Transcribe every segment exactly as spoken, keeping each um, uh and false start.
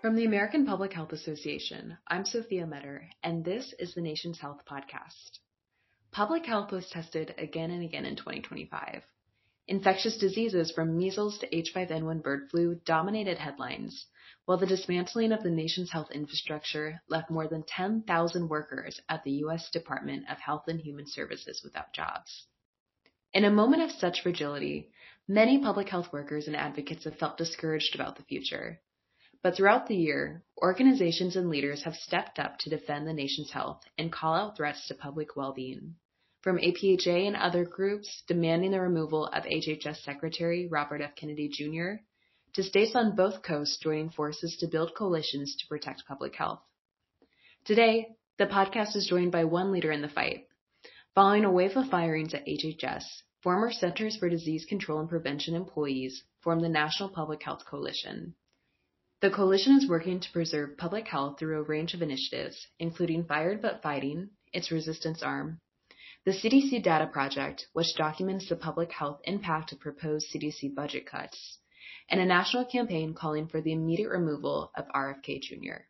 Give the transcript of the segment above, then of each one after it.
From the American Public Health Association, I'm Sophia Metter, and this is the Nation's Health Podcast. Public health was tested again and again in twenty twenty-five. Infectious diseases from measles to H five N one bird flu dominated headlines, while the dismantling of the nation's health infrastructure left more than ten thousand workers at the U S Department of Health and Human Services without jobs. In a moment of such fragility, many public health workers and advocates have felt discouraged about the future. But throughout the year, organizations and leaders have stepped up to defend the nation's health and call out threats to public well-being. From A P H A and other groups demanding the removal of H H S Secretary Robert F. Kennedy Junior, to states on both coasts joining forces to build coalitions to protect public health. Today, the podcast is joined by one leader in the fight. Following a wave of firings at H H S, former Centers for Disease Control and Prevention employees formed the National Public Health Coalition. The coalition is working to preserve public health through a range of initiatives, including Fired But Fighting, its resistance arm, the C D C Data Project, which documents the public health impact of proposed C D C budget cuts, and a national campaign calling for the immediate removal of R F K Junior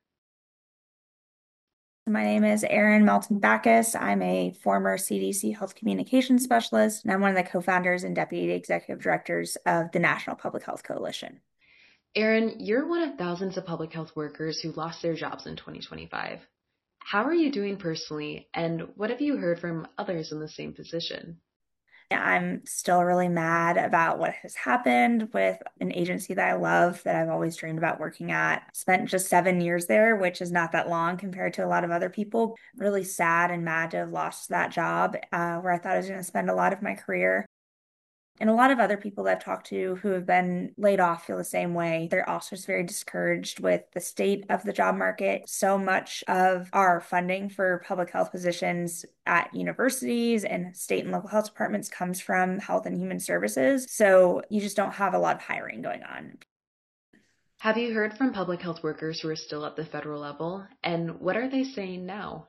My name is Erin Melton-Backus. I'm a former C D C Health Communications Specialist, and I'm one of the co-founders and deputy executive directors of the National Public Health Coalition. Erin, you're one of thousands of public health workers who lost their jobs in twenty twenty-five. How are you doing personally, and what have you heard from others in the same position? I'm still really mad about what has happened with an agency that I love, that I've always dreamed about working at. Spent just seven years there, which is not that long compared to a lot of other people. Really sad and mad to have lost that job uh, where I thought I was going to spend a lot of my career. And a lot of other people that I've talked to who have been laid off feel the same way. They're also just very discouraged with the state of the job market. So much of our funding for public health positions at universities and state and local health departments comes from Health and Human Services. So you just don't have a lot of hiring going on. Have you heard from public health workers who are still at the federal level? And what are they saying now?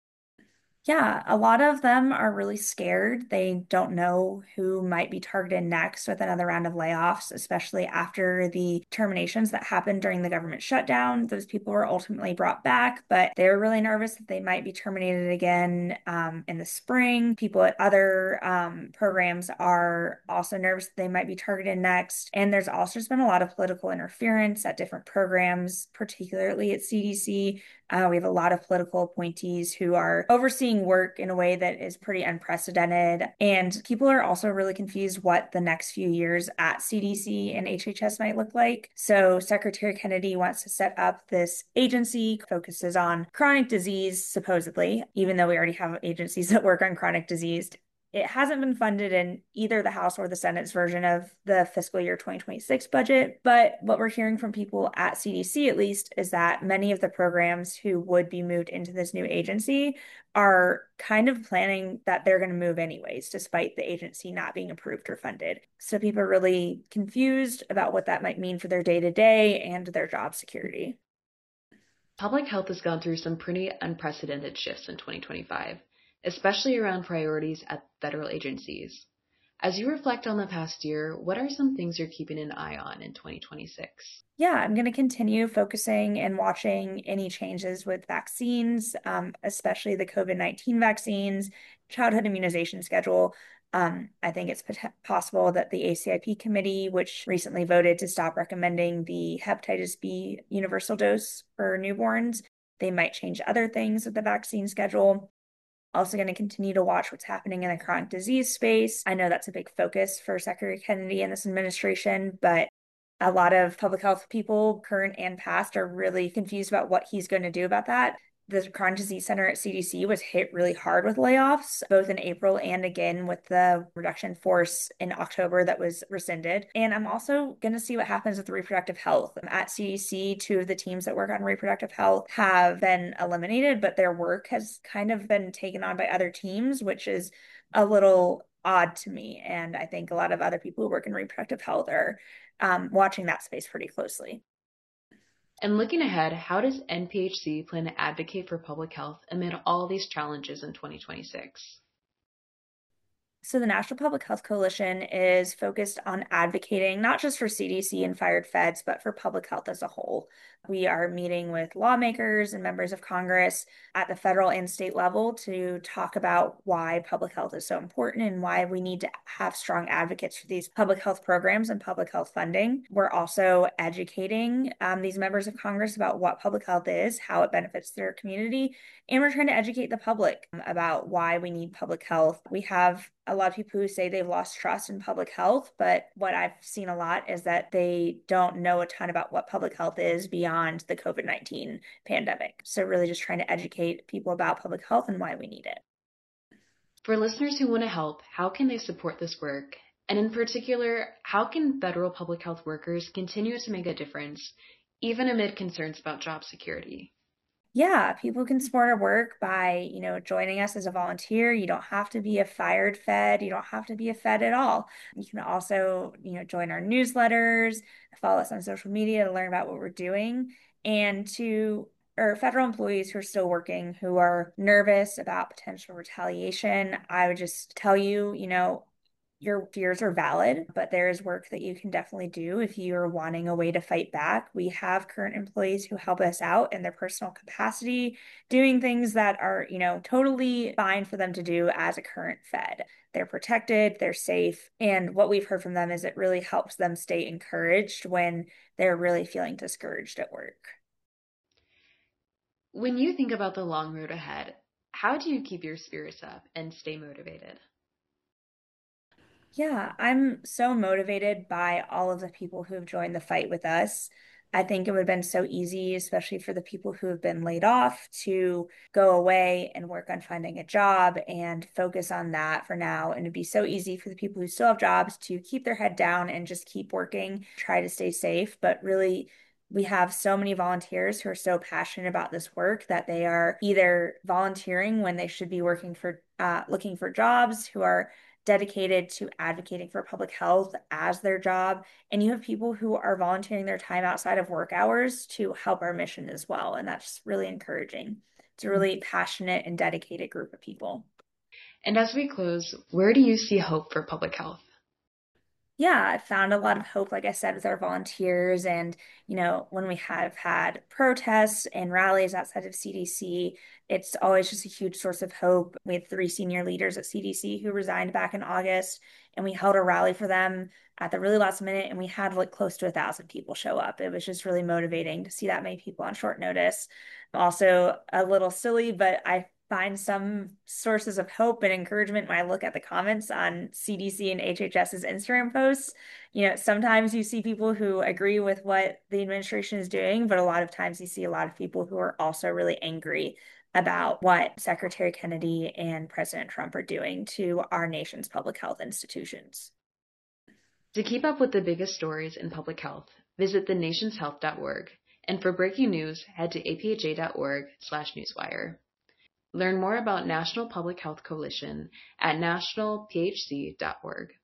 Yeah, a lot of them are really scared. They don't know who might be targeted next with another round of layoffs, especially after the terminations that happened during the government shutdown. Those people were ultimately brought back, but they were really nervous that they might be terminated again um, in the spring. People at other um, programs are also nervous that they might be targeted next. And there's also just been a lot of political interference at different programs, particularly at C D C. Uh, we have a lot of political appointees who are overseeing work in a way that is pretty unprecedented. And people are also really confused what the next few years at C D C and H H S might look like. So Secretary Kennedy wants to set up this agency, focuses on chronic disease, supposedly, even though we already have agencies that work on chronic disease. It hasn't been funded in either the House or the Senate's version of the fiscal year twenty twenty-six budget. But what we're hearing from people at C D C, at least, is that many of the programs who would be moved into this new agency are kind of planning that they're going to move anyways, despite the agency not being approved or funded. So people are really confused about what that might mean for their day-to-day and their job security. Public health has gone through some pretty unprecedented shifts in twenty twenty-five. Especially around priorities at federal agencies. As you reflect on the past year, what are some things you're keeping an eye on in twenty twenty-six? Yeah, I'm going to continue focusing and watching any changes with vaccines, um, especially the COVID nineteen vaccines, childhood immunization schedule. Um, I think it's pot- possible that the A C I P committee, which recently voted to stop recommending the hepatitis B universal dose for newborns, they might change other things with the vaccine schedule. Also going to continue to watch what's happening in the chronic disease space. I know that's a big focus for Secretary Kennedy and this administration, but a lot of public health people, current and past, are really confused about what he's going to do about that. The Chronic Disease Center at C D C was hit really hard with layoffs, both in April and again with the reduction force in October that was rescinded. And I'm also going to see what happens with reproductive health. At C D C, two of the teams that work on reproductive health have been eliminated, but their work has kind of been taken on by other teams, which is a little odd to me. And I think a lot of other people who work in reproductive health are um, watching that space pretty closely. And looking ahead, how does N P H C plan to advocate for public health amid all these challenges in twenty twenty-six? So the National Public Health Coalition is focused on advocating not just for C D C and fired feds, but for public health as a whole. We are meeting with lawmakers and members of Congress at the federal and state level to talk about why public health is so important and why we need to have strong advocates for these public health programs and public health funding. We're also educating um, these members of Congress about what public health is, how it benefits their community, and we're trying to educate the public about why we need public health. We have a lot of people who say they've lost trust in public health, but what I've seen a lot is that they don't know a ton about what public health is beyond the COVID nineteen pandemic. So really just trying to educate people about public health and why we need it. For listeners who want to help, how can they support this work? And in particular, how can federal public health workers continue to make a difference, even amid concerns about job security? Yeah, people can support our work by, you know, joining us as a volunteer. You don't have to be a fired fed. You don't have to be a fed at all. You can also, you know, join our newsletters, follow us on social media to learn about what we're doing. And to or federal employees who are still working, who are nervous about potential retaliation, I would just tell you, you know, your fears are valid, but there is work that you can definitely do if you are wanting a way to fight back. We have current employees who help us out in their personal capacity, doing things that are, you know, totally fine for them to do as a current Fed. They're protected, they're safe. And what we've heard from them is it really helps them stay encouraged when they're really feeling discouraged at work. When you think about the long road ahead, how do you keep your spirits up and stay motivated? Yeah, I'm so motivated by all of the people who have joined the fight with us. I think it would have been so easy, especially for the people who have been laid off, to go away and work on finding a job and focus on that for now. And it'd be so easy for the people who still have jobs to keep their head down and just keep working, try to stay safe. But really, we have so many volunteers who are so passionate about this work that they are either volunteering when they should be working for, uh, looking for jobs, who are dedicated to advocating for public health as their job. And you have people who are volunteering their time outside of work hours to help our mission as well. And that's really encouraging. It's a really passionate and dedicated group of people. And as we close, where do you see hope for public health? Yeah, I found a lot of hope, like I said, with our volunteers. And, you know, when we have had protests and rallies outside of C D C, it's always just a huge source of hope. We had three senior leaders at C D C who resigned back in August, and we held a rally for them at the really last minute, and we had like close to a thousand people show up. It was just really motivating to see that many people on short notice. Also, a little silly, but I find some sources of hope and encouragement when I look at the comments on C D C and HHS's Instagram posts. You know, sometimes you see people who agree with what the administration is doing, but a lot of times you see a lot of people who are also really angry about what Secretary Kennedy and President Trump are doing to our nation's public health institutions. To keep up with the biggest stories in public health, visit the nations health dot org. And for breaking news, head to A P H A dot org slash newswire. Learn more about National Public Health Coalition at national p h c dot org.